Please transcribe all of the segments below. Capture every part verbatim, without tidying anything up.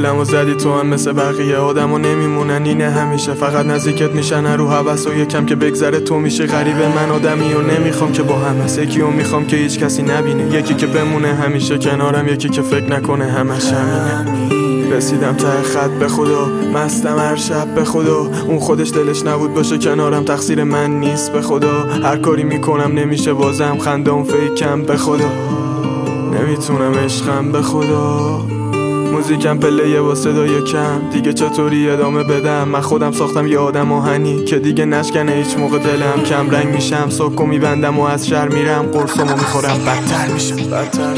گولمو زدی تو هم مثل بقیه آدمو نمیمونن اینه همیشه، فقط نزدیکت میشن رو هوس و یکم که بگذره تو میشه غریبه. من آدمی و نمیخوام که با هم هست، یکی و میخوام که هیچ کسی نبینه، یکی که بمونه همیشه کنارم، یکی که فکر نکنه همش همینه. رسیدم ته خط به خدا، مستم هر شب به خدا، اون خودش دلش نبود باشه کنارم، تقصیر من نیست به خدا. هر کاری میکنم نمیشه بازم، خنده اون فیکم به خدا، نمیتونم عشقم به خدا. موزیکم پلیه با صدای کم، دیگه چطوری ادامه بدم؟ من خودم ساختم یه آدم آهنی که دیگه نشکنه هیچ موقع دلم. کم رنگ میشم، ساکو میبندم و از شهر میرم، قرصامو میخورم بدتر میشم بدتر.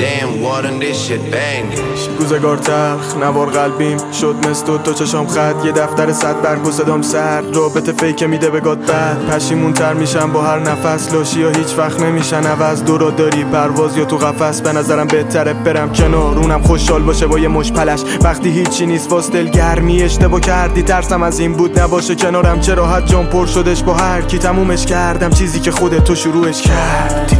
روزگار تلخ نوار قلبیم شد مثل تو چشام خط، یه دفتر صد برگ و صدام سرد، رابطه فیک میده به گاد بد. پشیمون تر میشم با هر نفس، لاشی ها هیچ وقت نمیشن عوض. دورا داری پرواز یا تو قفس، به نظرم بهتره برم کنار، اونم خوشحال باشه با یه مش پلش. وقتی هیچی نیست واسه دلگرمی اشتباه کردی، ترسم از این بود نباشه کنارم، چرا حد جام پر شدش با هر کی، تمومش کردم چیزی که خودت تو شروعش کردی.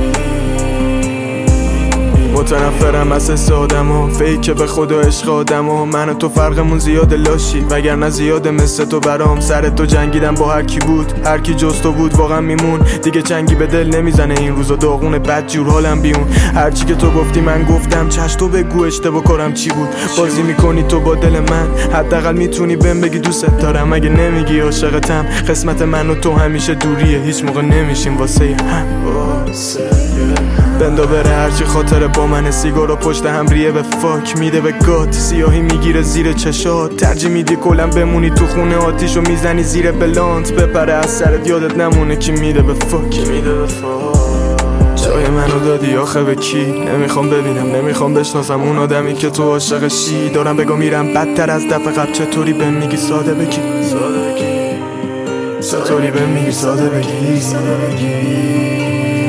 متنفرم از حس آدم ها، فیکه به خدا عشق آدم ها، من و تو فرقمون زیاده لاشی، وگرنه زیاده مثل تو برام. سر تو جنگیدم با هر کی بود، هر کی جز تو بود واقعا میمون، دیگه چنگی به دل نمیزنه این روزا، داغونه بد جور حالم بیون. هرچی که تو گفتی من گفتم، چش تو بگو اشتباه کارم چی بود. بازی میکنی تو با دل من، حداقل میتونی بهم بگی دوست دارم، اگه نمیگی عاشقتم. قسمت من و تو همیشه دوریه، هیچ موقع نمیشیم واسه هم. بندا بره هرچی خاطره با من، سیگارو پشت هم ریه به فاک میده به گات، سیاهی میگیره زیر چشات، ترجیح میدی کلم بمونی تو خونه، آتیشو میزنی زیر بلانت، بپره از سرت یادت نمونه کی میده به فاک میده به فاک. جای منو دادی آخه به کی؟ نمیخوام ببینم نمیخوام بشناسم اون آدمی که تو عاشقشی. دارم بگم میرم بدتر از دفعه قبل، چطوری بهم میگی ساده بگی ساده بگی چطوری بهم میگی ساده بگی ساده بگی